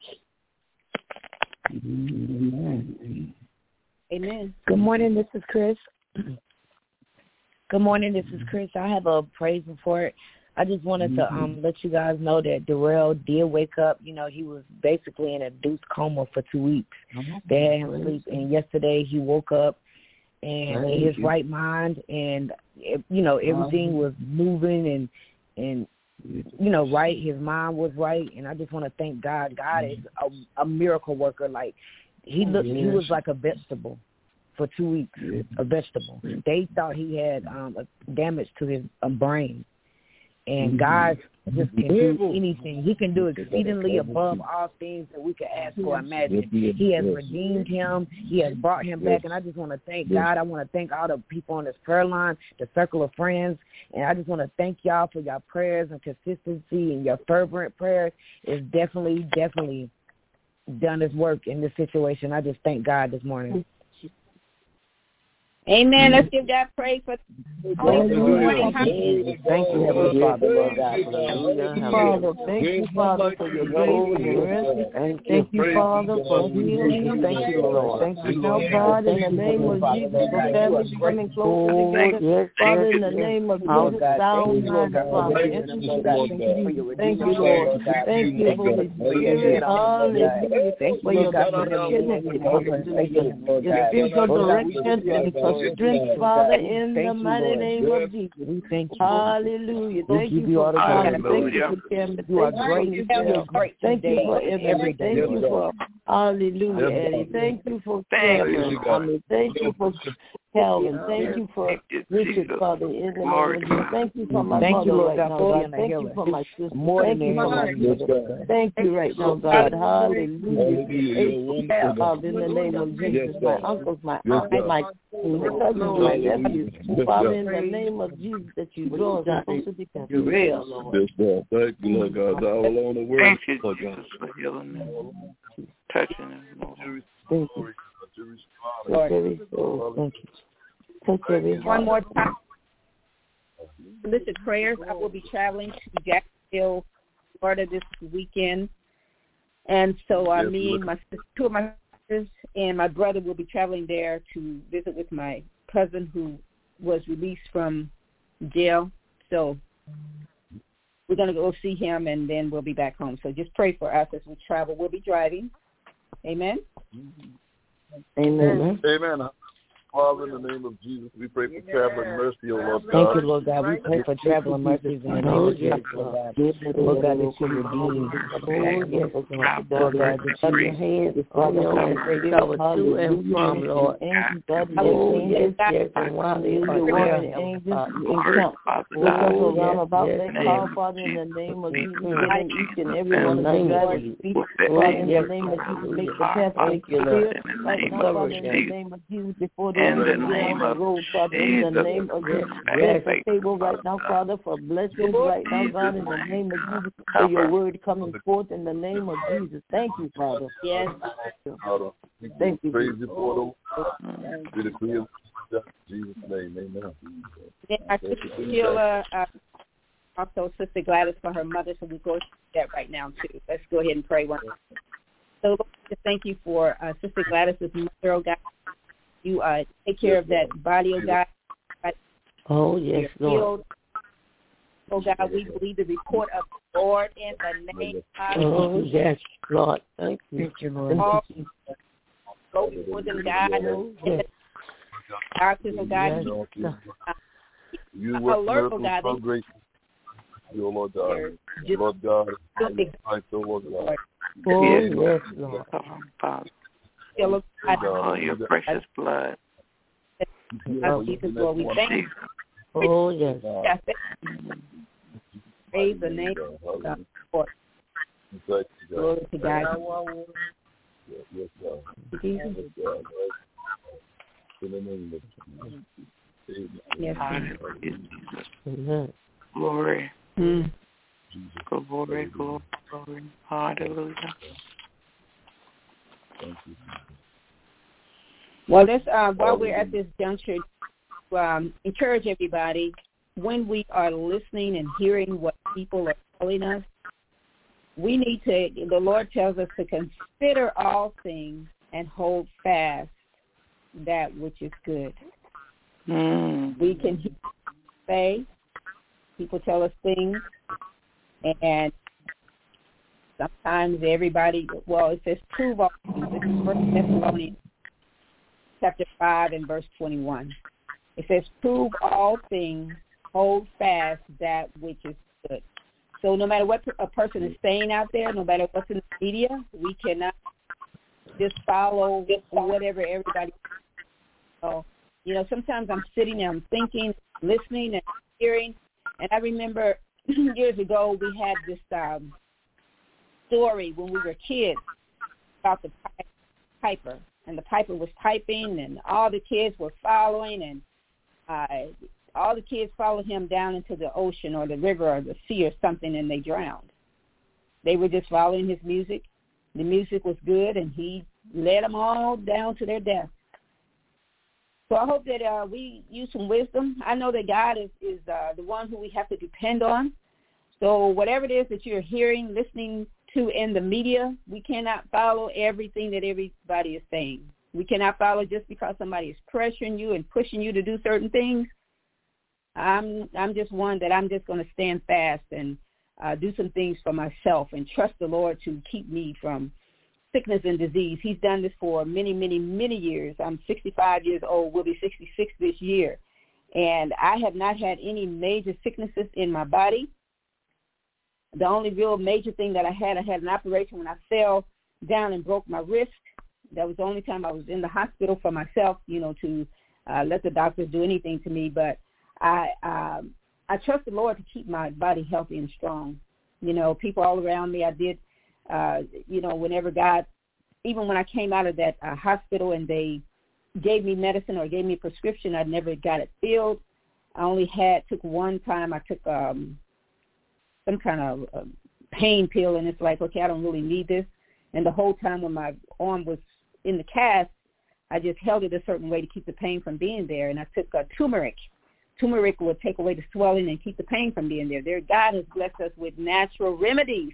Amen. Good morning, this is Chris. Good morning, this is Chris. I have a praise report. I just wanted to let you guys know that Darrell did wake up. He was basically in a induced coma for 2 weeks. They had him sleep, and yesterday he woke up and in his right mind, and everything was moving and right. His mind was right, and I just want to thank God. God is a miracle worker. Like he was like a vegetable for 2 weeks, a vegetable. They thought he had damage to his brain. And God just can do anything. He can do exceedingly above all things that we could ask or imagine. He has redeemed him. He has brought him back. And I just want to thank God. I want to thank all the people on this prayer line, the circle of friends. And I just want to thank y'all for your prayers and consistency and your fervent prayers. It's definitely done its work in this situation. I just thank God this morning. Amen. Let's give God praise for Thank you, Heavenly Father, Lord God. Father, thank you, Father, for your grace and your mercy. Thank you, Father, for healing. Thank you, Lord. Thank you, Lord God, in the name of Jesus, for families coming closer together. Father, in the name of Jesus, sound mind, Father. Thank you, Lord. Thank you, Holy Spirit. Hallelujah. Thank you, Lord God, for your spiritual direction and strength, Father, in the mighty name of Jesus. We thank you. Hallelujah. Thank you for Father. Thank you for Cameron. You are great. Thank you for every day. Thank you for hallelujah, Eddie. Thank you for Cameron. Thank you for Calvin. Thank you for Richard, Father, in the name of Jesus. Thank you for my mother right now, God. Thank you for my sister. Thank you for my sister. Thank you right now, God. Hallelujah. Father, in the name of Jesus, my uncles, my aunt, my cousins, my nephews. Father, in the name of Jesus, that you draw us closer to the Yes, Lord. Thank you, Lord God. All along the way. Thank you, Jesus, for healing me, touching him, Lord. Thank you. Lord, thank you. One more time. Solicit prayers. I will be traveling to Jacksonville, Florida this weekend. And so me and two of my sisters and my brother will be traveling there to visit with my cousin who was released from jail. So we're going to go see him, and then we'll be back home. So just pray for us as we travel. We'll be driving. Amen. Amen. Amen. Father, in the name of Jesus, we pray for traveling mercy, O Lord God. Thank you, Lord God. We pray for traveling mercies in the name of Jesus, Lord God. Lord God, that you redeem. Lord God, that you your hands, Father, cover to and from, Lord. Angels, God, yes, and while they are warring angels, encamp around about that call, Father, in the name of Jesus, giving each and every one of the drivers speech, Father, in the name of Jesus, make the pathway clear right now, Father, in the name of Jesus, before they in the name of road, Father, in the name of Jesus. Bless the table right now, Father, for blessings right now, God, in the name of Jesus, for your word coming forth in the name of Jesus. Thank you, Father. Yes. Thank you. Praise you for them. We decree in Jesus' name. Amen. Yeah, our sister Sheila, also Sister Gladys for her mother, so we go to that right now, too. Let's go ahead and pray one. So, Lord, thank you for Sister Gladys' mother, oh God. You take care of that body, oh God. Oh, yes, Lord. Oh God, we believe the report of the Lord in the name of Oh, yes, Lord. Thank you, Lord. Go before them, God. Doctors, oh God. You work miracles so great. You, Lord God. Lord God. Christ, oh Lord God. Oh, yes, Lord. Oh, your precious blood. Jesus, Lord, we thank you. Oh, yes. Praise the name of God. Glory to God. Jesus. In the name of Jesus. Yes. Amen. Hallelujah. Thank you. Well, let's, while we're at this juncture, encourage everybody, when we are listening and hearing what people are telling us, we need to, the Lord tells us to consider all things and hold fast that which is good. We can say, people tell us things, and sometimes everybody, well, it says prove all things. This is 1 Thessalonians chapter 5 and verse 21. It says, prove all things, hold fast that which is good. So no matter what a person is saying out there, no matter what's in the media, we cannot just follow whatever everybody. So, you know, sometimes I'm sitting there, I'm thinking, listening, and hearing. And I remember years ago we had this story when we were kids about the piper. And the piper was piping, and all the kids were following, and all the kids followed him down into the ocean or the river or the sea or something, and they drowned. They were just following his music. The music was good, and he led them all down to their death. So I hope that we use some wisdom. I know that God is the one who we have to depend on. So whatever it is that you're hearing, listening to in the media, we cannot follow everything that everybody is saying. We cannot follow just because somebody is pressuring you and pushing you to do certain things. I'm just one that I'm just going to stand fast and do some things for myself and trust the Lord to keep me from sickness and disease. He's done this for many, many, many years. I'm 65 years old. We'll be 66 this year. And I have not had any major sicknesses in my body. The only real major thing that I had an operation when I fell down and broke my wrist. That was the only time I was in the hospital for myself, you know, to let the doctors do anything to me. But I trust the Lord to keep my body healthy and strong. You know, people all around me, I did, you know, whenever God, even when I came out of that hospital and they gave me medicine or gave me a prescription, I never got it filled. I only took one time, I took some kind of pain pill, and it's like, okay, I don't really need this. And the whole time when my arm was in the cast, I just held it a certain way to keep the pain from being there. And I took turmeric. Turmeric will take away the swelling and keep the pain from being there. God has blessed us with natural remedies.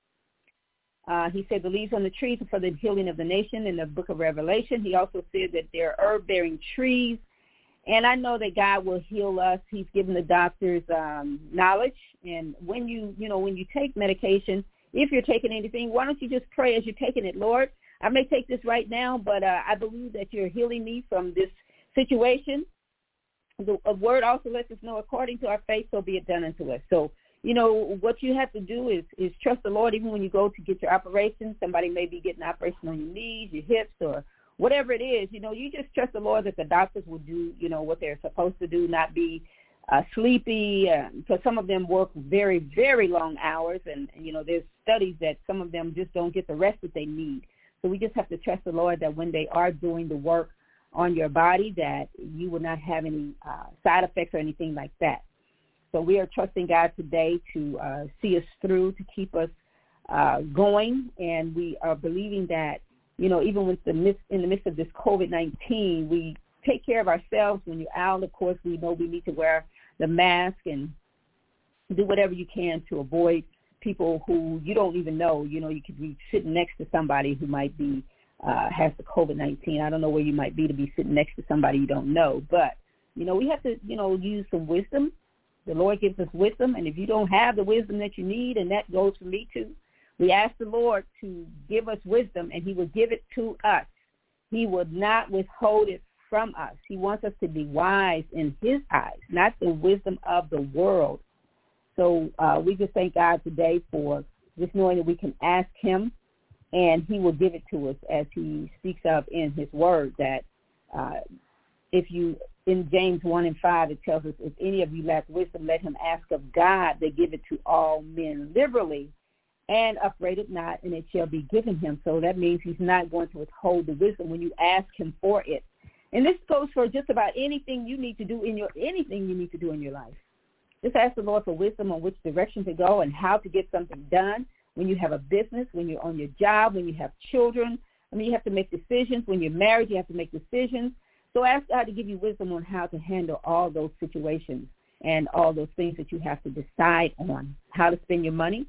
He said the leaves on the trees are for the healing of the nation in the book of Revelation. He also said that there are herb-bearing trees. And I know that God will heal us. He's given the doctors knowledge. And when you take medication, if you're taking anything, why don't you just pray as you're taking it? Lord, I may take this right now, but I believe that you're healing me from this situation. The word also lets us know, according to our faith, so be it done unto us. So, you know, what you have to do is trust the Lord. Even when you go to get your operation, somebody may be getting an operation on your knees, your hips, or whatever it is, you know, you just trust the Lord that the doctors will do, you know, what they're supposed to do, not be sleepy. Because some of them work very, very long hours. And, you know, there's studies that some of them just don't get the rest that they need. So we just have to trust the Lord that when they are doing the work on your body, that you will not have any side effects or anything like that. So we are trusting God today to see us through, to keep us going. And we are believing that, you know, even in the midst of this COVID-19, we take care of ourselves. When you're out, of course, we know we need to wear the mask and do whatever you can to avoid people who you don't even know. You know, you could be sitting next to somebody who might be has the COVID-19. I don't know where you might be to be sitting next to somebody you don't know. But, you know, we have to, you know, use some wisdom. The Lord gives us wisdom. And if you don't have the wisdom that you need, and that goes for me too, we ask the Lord to give us wisdom, and he will give it to us. He will not withhold it from us. He wants us to be wise in his eyes, not the wisdom of the world. So we just thank God today for just knowing that we can ask him, and he will give it to us as he speaks of in his word, that in James 1:5, it tells us, if any of you lack wisdom, let him ask of God, that give it to all men liberally, and upbraid not, and it shall be given him. So that means he's not going to withhold the wisdom when you ask him for it. And this goes for just about anything you need to do in your life. Just ask the Lord for wisdom on which direction to go and how to get something done. when you have a business, when you're on your job, when you have children. I mean, you have to make decisions. When you're married, you have to make decisions. So ask God to give you wisdom on how to handle all those situations and all those things that you have to decide on, how to spend your money.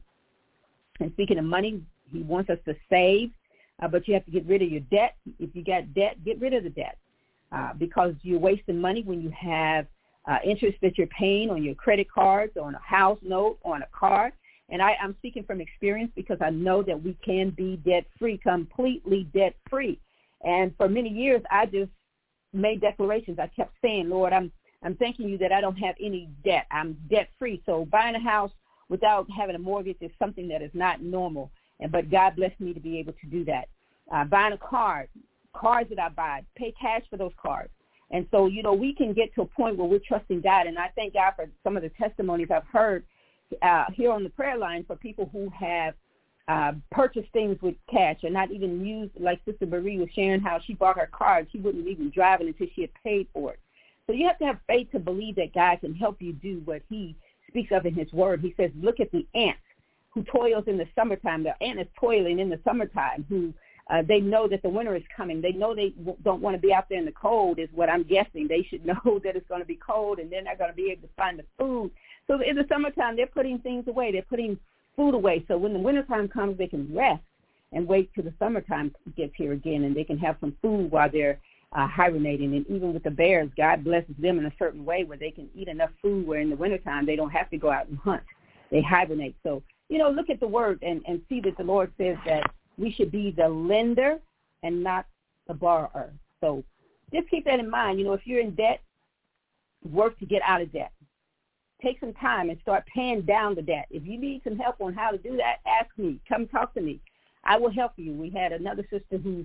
And speaking of money, he wants us to save, but you have to get rid of your debt. If you got debt, get rid of the debt because you're wasting money when you have interest that you're paying on your credit cards, on a house note, on a car. And I'm speaking from experience because I know that we can be debt-free, completely debt-free. And for many years, I just made declarations. I kept saying, Lord, I'm thanking you that I don't have any debt. I'm debt-free. So buying a house without having a mortgage is something that is not normal. But God blessed me to be able to do that. Buying a car, cars that I buy, pay cash for those cars. And so, we can get to a point where we're trusting God. And I thank God for some of the testimonies I've heard here on the prayer line for people who have purchased things with cash and not even used, like Sister Marie was sharing how she bought her car and she wouldn't even drive it until she had paid for it. So you have to have faith to believe that God can help you do what he speaks of in his word. He says, look at the ants who toils in the summertime. The ant is toiling in the summertime, who they know that the winter is coming. They know they don't want to be out there in the cold is what I'm guessing. They should know that it's going to be cold and they're not going to be able to find the food. So in the summertime, they're putting things away. They're putting food away. So when the wintertime comes, they can rest and wait till the summertime gets here again, and they can have some food while they're hibernating. And even with the bears, God blesses them in a certain way where they can eat enough food where in the wintertime they don't have to go out and hunt. They hibernate. So, look at the word and see that the Lord says that we should be the lender and not the borrower. So just keep that in mind. If you're in debt, work to get out of debt. Take some time and start paying down the debt. If you need some help on how to do that, ask me. Come talk to me. I will help you. We had another sister who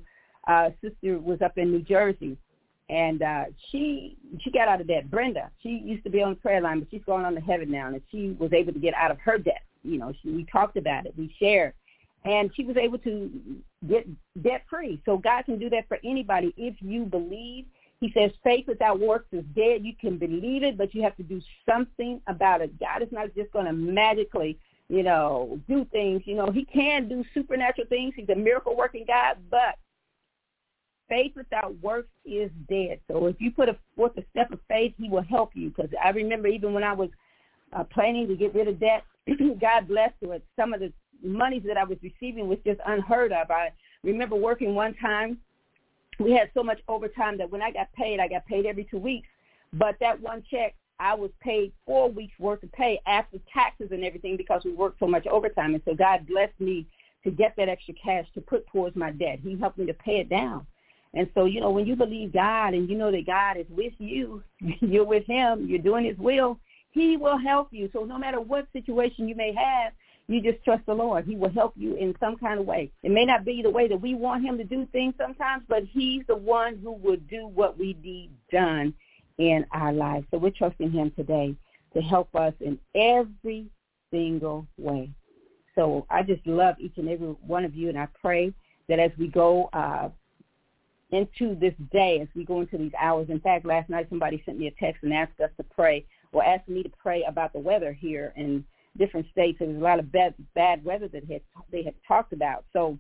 was up in New Jersey, and she got out of debt. Brenda, she used to be on the prayer line, but she's going on to heaven now, and she was able to get out of her debt. We talked about it. We shared. And she was able to get debt-free. So God can do that for anybody if you believe. He says faith without works is dead. You can believe it, but you have to do something about it. God is not just going to magically, do things. He can do supernatural things. He's a miracle-working God, but faith without works is dead. So if you put forth a step of faith, he will help you. Because I remember even when I was planning to get rid of debt, God blessed with some of the monies that I was receiving was just unheard of. I remember working one time. We had so much overtime that when I got paid every 2 weeks. But that one check, I was paid 4 weeks worth of pay after taxes and everything because we worked so much overtime. And so God blessed me to get that extra cash to put towards my debt. He helped me to pay it down. And so, when you believe God and you know that God is with you, you're with him, you're doing his will, he will help you. So no matter what situation you may have, you just trust the Lord. He will help you in some kind of way. It may not be the way that we want him to do things sometimes, but he's the one who will do what we need done in our lives. So we're trusting him today to help us in every single way. So I just love each and every one of you, and I pray that as we go into this day, as we go into these hours. In fact, last night somebody sent me a text and asked us to pray, or asked me to pray about the weather here in different states. There was a lot of bad weather that they had talked about. So,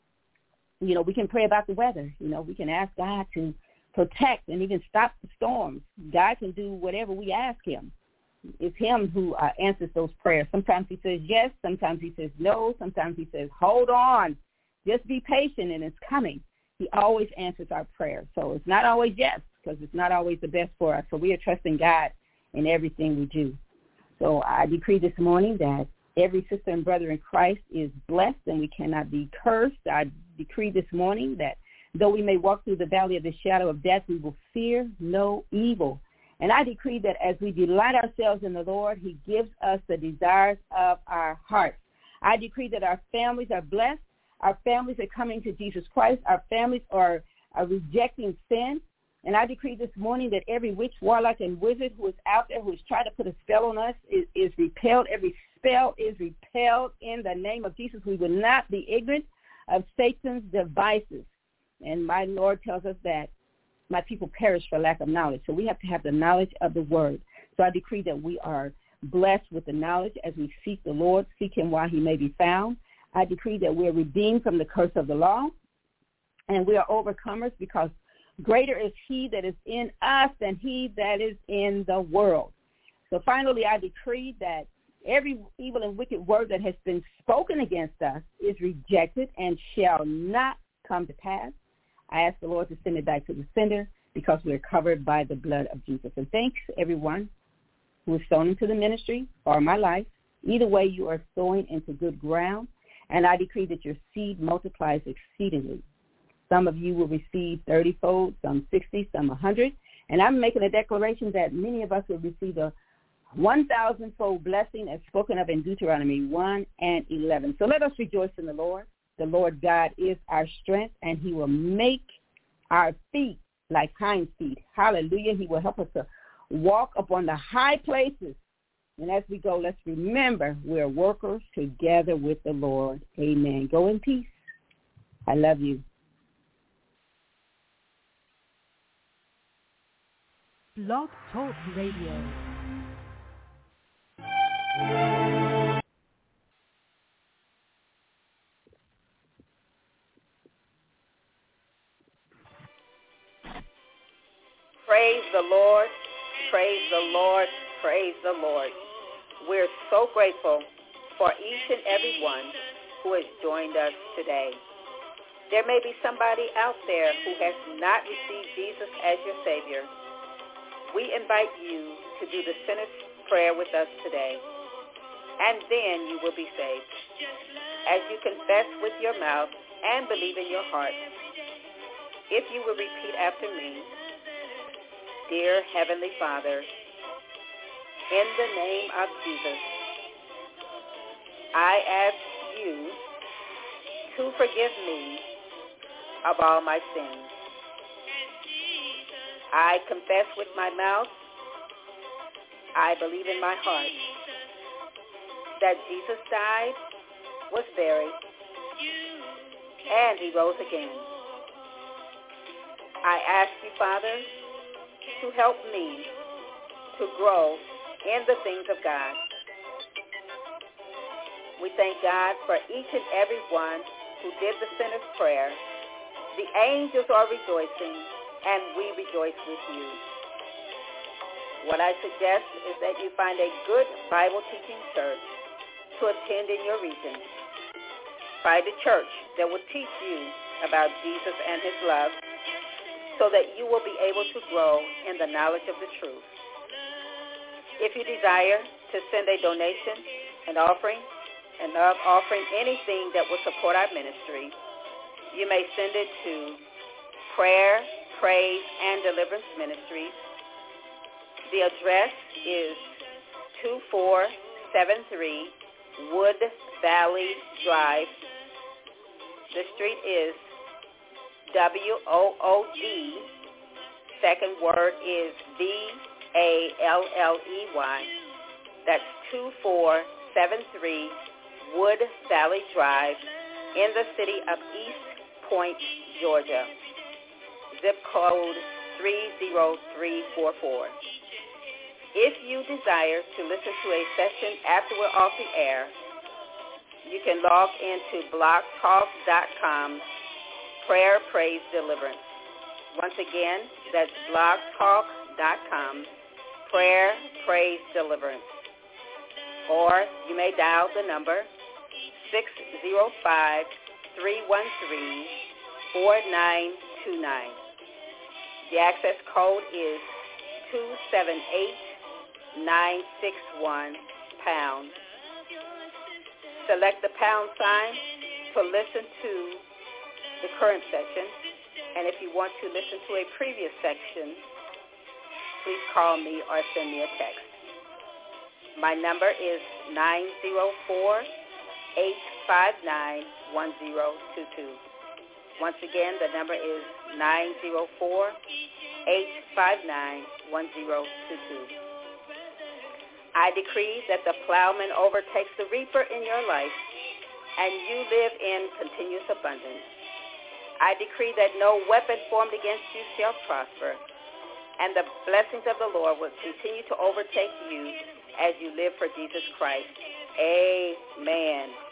we can pray about the weather. We can ask God to protect and even stop the storms. God can do whatever we ask him. It's him who answers those prayers. Sometimes he says yes. Sometimes he says no. Sometimes he says, hold on. Just be patient and it's coming. He always answers our prayers. So it's not always yes, because it's not always the best for us. So we are trusting God in everything we do. So I decree this morning that every sister and brother in Christ is blessed and we cannot be cursed. I decree this morning that though we may walk through the valley of the shadow of death, we will fear no evil. And I decree that as we delight ourselves in the Lord, he gives us the desires of our hearts. I decree that our families are blessed. Our families are coming to Jesus Christ. Our families are rejecting sin. And I decree this morning that every witch, warlock, and wizard who is out there who is trying to put a spell on us is repelled. Every spell is repelled in the name of Jesus. We will not be ignorant of Satan's devices. And my Lord tells us that my people perish for lack of knowledge. So we have to have the knowledge of the word. So I decree that we are blessed with the knowledge as we seek the Lord, seek him while he may be found. I decree that we're redeemed from the curse of the law, and we are overcomers because greater is he that is in us than he that is in the world. So finally, I decree that every evil and wicked word that has been spoken against us is rejected and shall not come to pass. I ask the Lord to send it back to the sender because we're covered by the blood of Jesus. And thanks, everyone who is sown into the ministry or my life. Either way, you are sowing into good ground, and I decree that your seed multiplies exceedingly. Some of you will receive 30-fold, some 60, some 100, and I'm making a declaration that many of us will receive a 1,000-fold blessing as spoken of in Deuteronomy 1 and 11. So let us rejoice in the Lord. The Lord God is our strength, and he will make our feet like hinds feet. Hallelujah. He will help us to walk upon the high places. And as we go, let's remember we're workers together with the Lord. Amen. Go in peace. I love you. Blog Talk Radio. Praise the Lord, praise the Lord, praise the Lord. We're so grateful for each and every one who has joined us today. There may be somebody out there who has not received Jesus as your Savior. We invite you to do the sinner's prayer with us today, and then you will be saved. As you confess with your mouth and believe in your heart, if you will repeat after me, Dear Heavenly Father, in the name of Jesus, I ask you to forgive me of all my sins. I confess with my mouth, I believe in my heart that Jesus died, was buried, and he rose again. I ask you, Father, to help me to grow in the things of God. We thank God for each and every one who did the sinner's prayer. The angels are rejoicing, and we rejoice with you. What I suggest is that you find a good Bible-teaching church to attend in your region. Find a church that will teach you about Jesus and his love, so that you will be able to grow in the knowledge of the truth. If you desire to send a donation, an offering anything that will support our ministry, you may send it to Prayer, Praise, and Deliverance Ministries. The address is 2473 Wood Valley Drive. The street is WOOD. Second word is VALLEY. That's 2473 Wood Valley Drive in the city of East Point, Georgia. Zip code 30344. If you desire to listen to a session after we're off the air, you can log into blogtalk.com Prayer, Praise, Deliverance. Once again, that's blogtalk.com, Prayer, Praise, Deliverance. Or you may dial the number 605-313-4929. The access code is 278961#. Select the pound sign to listen to the current section, and if you want to listen to a previous section, please call me or send me a text. My number is 904-859-1022. Once again, the number is 904-859-1022. I decree that the plowman overtakes the reaper in your life, and you live in continuous abundance. I decree that no weapon formed against you shall prosper, and the blessings of the Lord will continue to overtake you as you live for Jesus Christ. Amen.